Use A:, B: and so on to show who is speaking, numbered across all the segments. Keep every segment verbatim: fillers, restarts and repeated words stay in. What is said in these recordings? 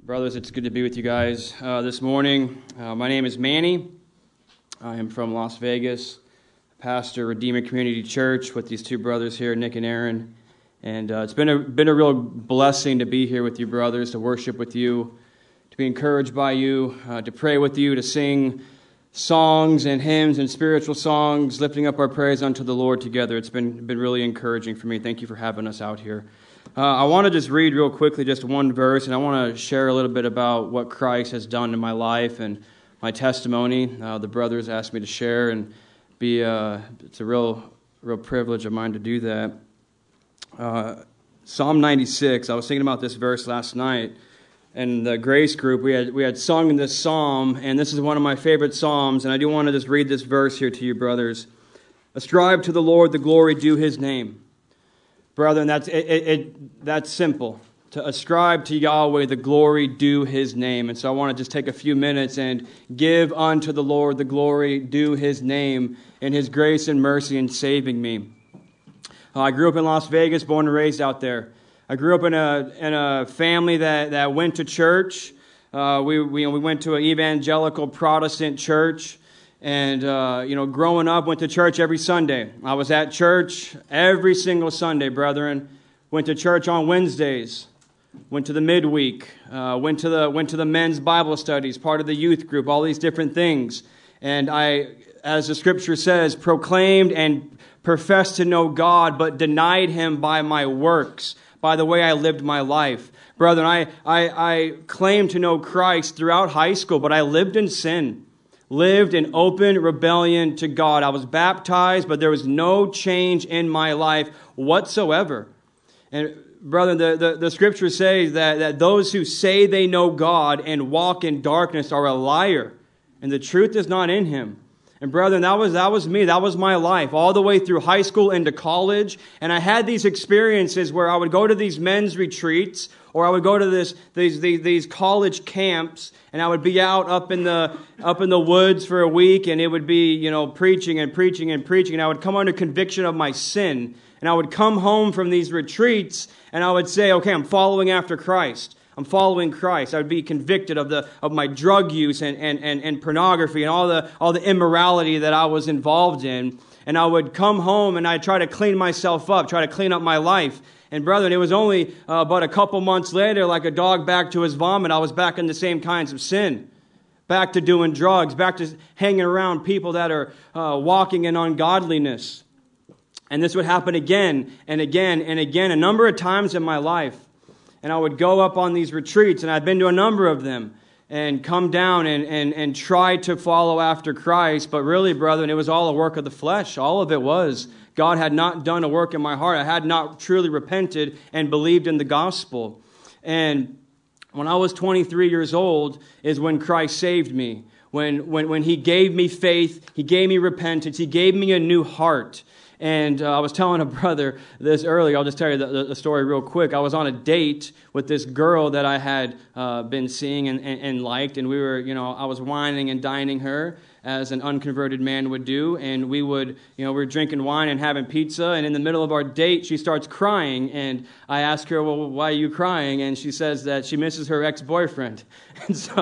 A: Brothers, it's good to be with you guys uh, this morning. Uh, my name is Manny. I am from Las Vegas, pastor Redeemer Community Church with these two brothers here, Nick and Aaron. And uh, it's been a been a real blessing to be here with you brothers, to worship with you, to be encouraged by you, uh, to pray with you, to sing songs and hymns and spiritual songs, lifting up our praise unto the Lord together. It's been been really encouraging for me. Thank you for having us out here. Uh, I want to just read real quickly just one verse, and I want to share a little bit about what Christ has done in my life and my testimony. Uh, the brothers asked me to share, and be uh, it's a real real privilege of mine to do that. Uh, Psalm ninety-six. I was thinking about this verse last night, and the Grace Group we had we had sung this psalm, and this is one of my favorite psalms. And I do want to just read this verse here to you, brothers. Ascribe to the Lord the glory due His name. Brethren, that's it, it, it, that's simple. To ascribe to Yahweh the glory due His name. And so I want to just take a few minutes and give unto the Lord the glory due His name and His grace and mercy in saving me. Uh, I grew up in Las Vegas, born and raised out there. I grew up in a in a family that, that went to church. Uh, we we we went to an evangelical Protestant church. And, uh, you know, growing up, went to church every Sunday. I was at church every single Sunday, brethren. Went to church on Wednesdays. Went to the midweek. Uh, went to the went to the men's Bible studies, part of the youth group, all these different things. And I, as the Scripture says, proclaimed and professed to know God, but denied Him by my works, by the way I lived my life. Brethren, I, I, I claimed to know Christ throughout high school, but I lived in sin. Lived in open rebellion to God. I was baptized, but there was no change in my life whatsoever. And brother, the, the, the scripture says that, that those who say they know God and walk in darkness are a liar, and the truth is not in him. And brethren, that was that was me. That was my life all the way through high school into college. And I had these experiences where I would go to these men's retreats, or I would go to this these these, these college camps, and I would be out up in the up in the woods for a week, and it would be, you know, preaching and preaching and preaching. And I would come under conviction of my sin, and I would come home from these retreats, and I would say, okay, I'm following after Christ. I'm following Christ. I would be convicted of the of my drug use and, and, and, and pornography and all the all the immorality that I was involved in. And I would come home and I'd try to clean myself up, try to clean up my life. And brethren, it was only uh, about a couple months later, like a dog back to his vomit, I was back in the same kinds of sin. Back to doing drugs, back to hanging around people that are uh, walking in ungodliness. And this would happen again and again and again, a number of times in my life. And I would go up on these retreats, and I'd been to a number of them, and come down and, and, and try to follow after Christ. But really, brethren, it was all a work of the flesh. All of it was. God had not done a work in my heart. I had not truly repented and believed in the gospel. And when I was twenty-three years old is when Christ saved me. When, when, when He gave me faith, He gave me repentance, He gave me a new heart. And uh, I was telling a brother this earlier. I'll just tell you the, the story real quick. I was on a date with this girl that I had uh, been seeing and, and, and liked. And we were, you know, I was whining and dining her as an unconverted man would do. And we would, you know, we were drinking wine and having pizza. And in the middle of our date, she starts crying. And I ask her, well, why are you crying? And she says that she misses her ex-boyfriend. And so,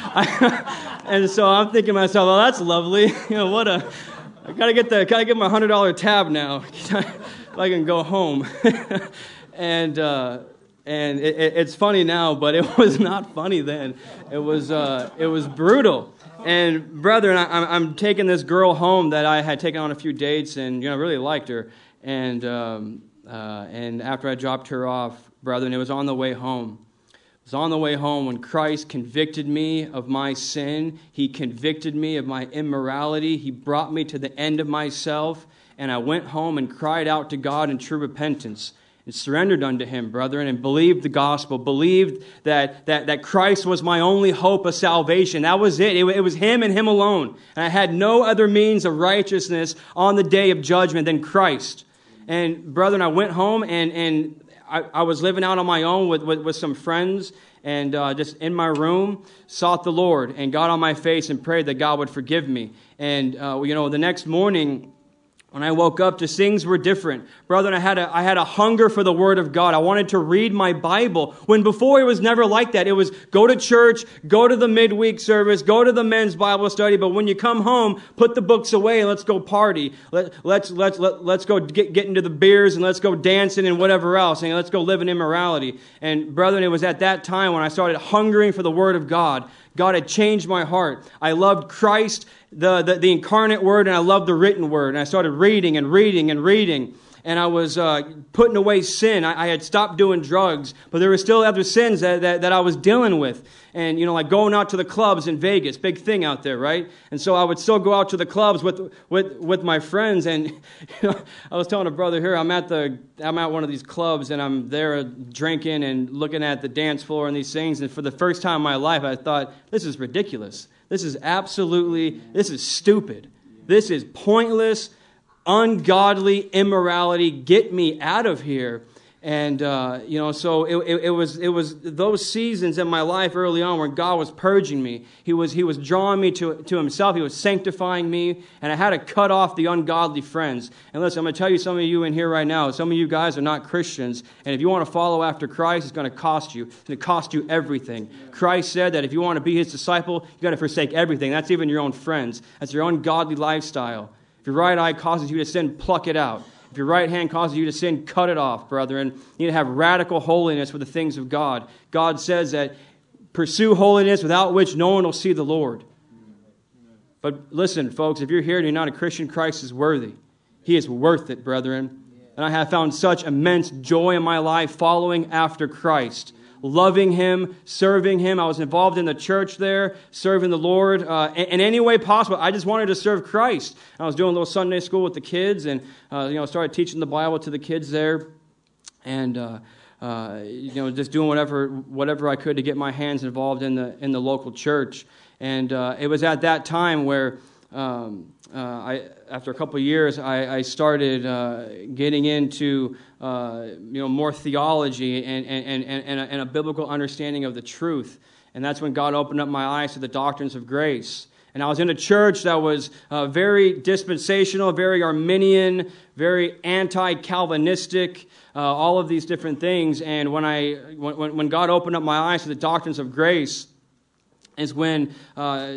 A: I, and so I'm thinking to myself, well, that's lovely. You know, what a... I gotta get the gotta get my hundred dollar tab now if I can go home. and uh, and it, it, it's funny now, but it was not funny then. It was uh, it was brutal. And brethren, I, I'm I'm taking this girl home that I had taken on a few dates, and you know really liked her. And um, uh, and after I dropped her off, brethren, it was on the way home. It was on the way home when Christ convicted me of my sin. He convicted me of my immorality. He brought me to the end of myself. And I went home and cried out to God in true repentance and surrendered unto Him, brethren, and believed the gospel, believed that, that, that Christ was my only hope of salvation. That was it. it. It was Him and Him alone. And I had no other means of righteousness on the day of judgment than Christ. And brethren, I went home and... and I, I was living out on my own with, with, with some friends, and uh, just in my room, sought the Lord and got on my face and prayed that God would forgive me. And, uh, you know, the next morning, When I woke up, just things were different. Brethren, I had a, I had a hunger for the Word of God. I wanted to read my Bible. When before it was never like that. It was go to church, go to the midweek service, go to the men's Bible study. But when you come home, put the books away and let's go party. Let, let's, let's, let, let's go get, get into the beers and let's go dancing and whatever else. And let's go live in immorality. And brethren, it was at that time when I started hungering for the Word of God. God had changed my heart. I loved Christ, the, the, the incarnate Word, and I loved the written Word. And I started reading and reading and reading. And I was uh, putting away sin. I, I had stopped doing drugs, but there were still other sins that, that, that I was dealing with. And, you know, like going out to the clubs in Vegas, big thing out there, right? And so I would still go out to the clubs with with, with my friends. And you know, I was telling a brother here, I'm at the I'm at one of these clubs, and I'm there drinking and looking at the dance floor and these things. And for the first time in my life, I thought, this is ridiculous. This is absolutely, this is stupid. This is pointless, ungodly immorality. Get me out of here. And, uh, you know, so it, it, it was it was those seasons in my life early on when God was purging me. He was He was drawing me to, to Himself. He was sanctifying me. And I had to cut off the ungodly friends. And listen, I'm going to tell you, some of you in here right now, some of you guys are not Christians. And if you want to follow after Christ, it's going to cost you. It's going to cost you everything. Christ said that if you want to be His disciple, you've got to forsake everything. That's even your own friends. That's your ungodly lifestyle. If your right eye causes you to sin, pluck it out. If your right hand causes you to sin, cut it off, brethren. You need to have radical holiness for the things of God. God says that pursue holiness without which no one will see the Lord. But listen, folks, if you're here and you're not a Christian, Christ is worthy. He is worth it, brethren. And I have found such immense joy in my life following after Christ, loving Him, serving Him. I was involved in the church there, serving the Lord uh, in, in any way possible. I just wanted to serve Christ. I was doing a little Sunday school with the kids, and uh, you know, started teaching the Bible to the kids there, and uh, uh, you know, just doing whatever whatever I could to get my hands involved in the in the local church. And uh, it was at that time where um, uh, I, after a couple of years, I, I started uh, getting into uh, you know more theology and and, and, and, a, and a biblical understanding of the truth. And that's when God opened up my eyes to the doctrines of grace. And I was in a church that was uh, very dispensational, very Arminian, very anti-Calvinistic, uh, all of these different things. And when I when, when God opened up my eyes to the doctrines of grace, is when uh,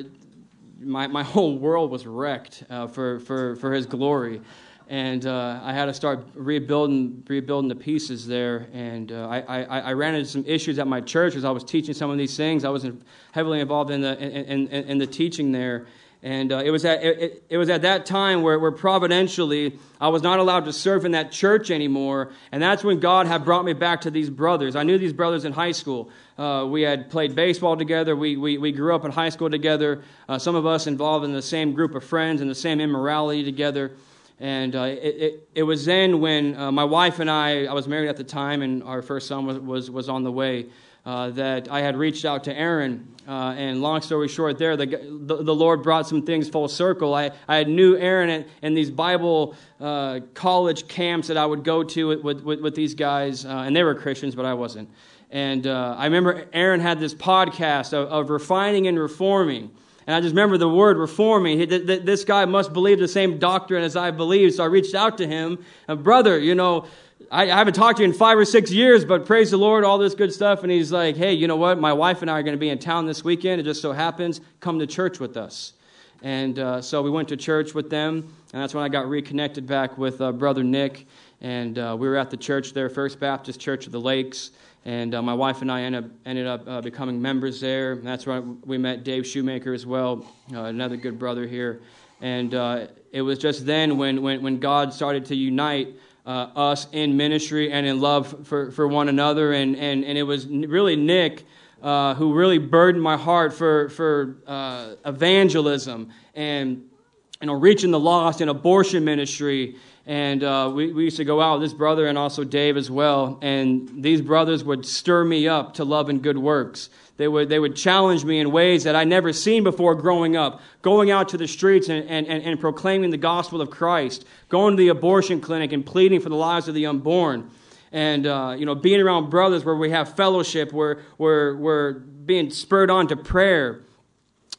A: my my whole world was wrecked uh, for, for, for His glory. And uh, I had to start rebuilding rebuilding the pieces there. And uh, I, I, I ran into some issues at my church as I was teaching some of these things. I was heavily involved in the in, in, in the teaching there. And uh, it was at it, it was at that time where, where providentially I was not allowed to serve in that church anymore. And that's when God had brought me back to these brothers. I knew these brothers in high school. Uh, we had played baseball together. We we, we grew up in high school together. Uh, some of us involved in the same group of friends and the same immorality together. And uh, it, it it was then when uh, my wife and I, I was married at the time, and our first son was was, was on the way, uh, that I had reached out to Aaron. Uh, and long story short there, the, the the Lord brought some things full circle. I, I knew Aaron in, in these Bible uh, college camps that I would go to with, with, with these guys, uh, and they were Christians, but I wasn't. And uh, I remember Aaron had this podcast of, of refining and reforming. And I just remember the word reforming. He, th- th- this guy must believe the same doctrine as I believe. So I reached out to him. And brother, you know, I, I haven't talked to you in five or six years, but praise the Lord, all this good stuff. And he's like, hey, you know what? My wife and I are going to be in town this weekend. It just so happens, come to church with us. And uh, so we went to church with them. And that's when I got reconnected back with uh, Brother Nick. And uh, we were at the church there, First Baptist Church of the Lakes. And uh, my wife and I ended up, ended up uh, becoming members there. And that's where we met Dave Shoemaker as well, uh, another good brother here. And uh, it was just then when, when, when God started to unite uh, us in ministry and in love for, for one another. And, and, and it was really Nick uh, who really burdened my heart for, for uh, evangelism and you know, reaching the lost in abortion ministry. And uh, we, we used to go out with this brother and also Dave as well. And these brothers would stir me up to love and good works. They would they would challenge me in ways that I'd never seen before growing up. Going out to the streets and, and, and proclaiming the gospel of Christ. Going to the abortion clinic and pleading for the lives of the unborn. And, uh, you know, being around brothers where we have fellowship, where we're, we're being spurred on to prayer.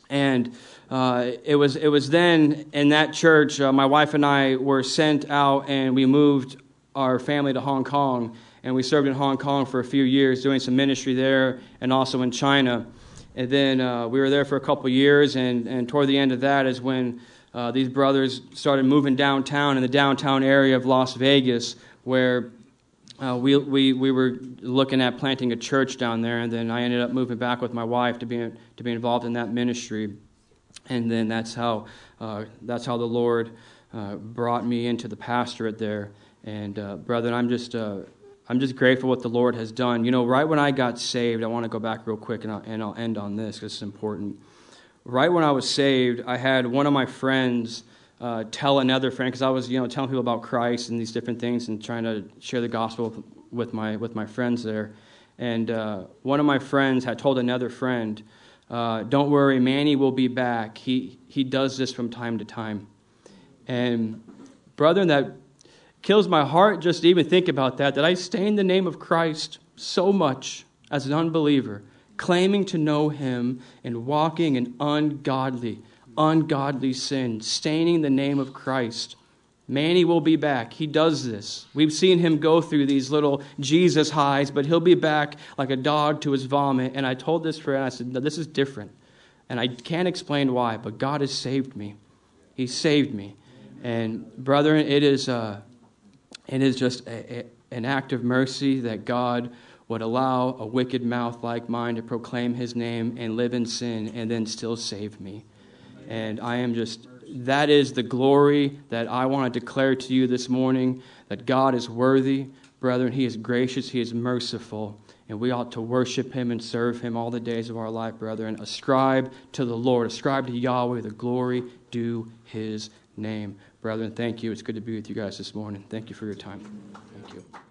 A: And uh, it was it was then in that church, uh, my wife and I were sent out, and we moved our family to Hong Kong, and we served in Hong Kong for a few years, doing some ministry there, and also in China. And then uh, we were there for a couple years, and, and toward the end of that is when uh, these brothers started moving downtown in the downtown area of Las Vegas, where uh, we we we were looking at planting a church down there. And then I ended up moving back with my wife to be to be involved in that ministry. And then that's how uh, that's how the Lord uh, brought me into the pastorate there. And uh, brethren, I'm just uh, I'm just grateful what the Lord has done. You know, right when I got saved, I want to go back real quick, and I'll, and I'll end on this because it's important. Right when I was saved, I had one of my friends uh, tell another friend, because I was, you know, telling people about Christ and these different things and trying to share the gospel with, with my with my friends there. And uh, one of my friends had told another friend, uh, "Don't worry, Manny will be back. He he does this from time to time." And brethren, that kills my heart just to even think about that, that I stain the name of Christ so much as an unbeliever, claiming to know him and walking in ungodly, ungodly sin, staining the name of Christ. Manny will be back. He does this. We've seen him go through these little Jesus highs, but he'll be back like a dog to his vomit. And I told this friend, I said, no, this is different. And I can't explain why, but God has saved me. He saved me. And brethren, it is uh, it is just a, a, an act of mercy that God would allow a wicked mouth like mine to proclaim his name and live in sin and then still save me. And I am just, that is the glory that I want to declare to you this morning, that God is worthy. Brethren, he is gracious, he is merciful, and we ought to worship him and serve him all the days of our life, brethren. Ascribe to the Lord, ascribe to Yahweh the glory due his name. Brethren, thank you. It's good to be with you guys this morning. Thank you for your time. Thank you.